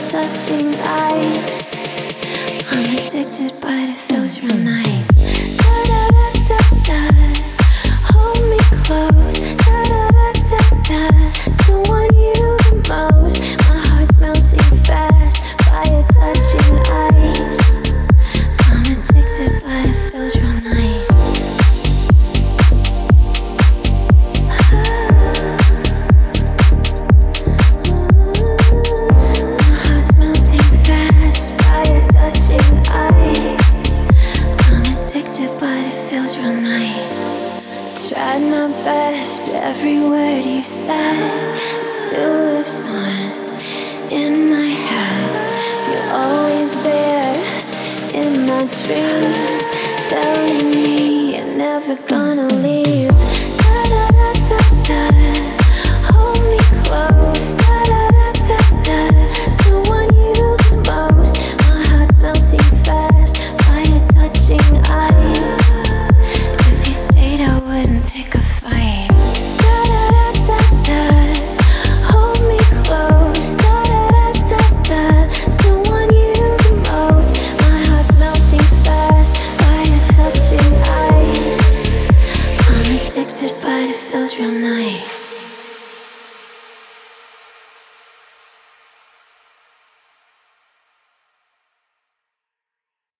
touching ice. I'm addicted, but it feels real nice. Da da da da da, hold me close. Da da da da da, still want you the most. My heart's melting fast, fire touching ice. I'm addicted, but it feels real nice. Tried my best, but every word you said still lives on in my head. You're always there in my dreams, telling me you're never gonna leave. Da da da da da, hold me close. Da da da da da, still want you the most. My heart's melting fast, fire touching ice. If you stayed, I wouldn't pick a fight. Da da da da da, hold me close. Da da da da da, still want you the most. My heart's melting fast, fire touching ice. I'm addicted, but it feels real nice.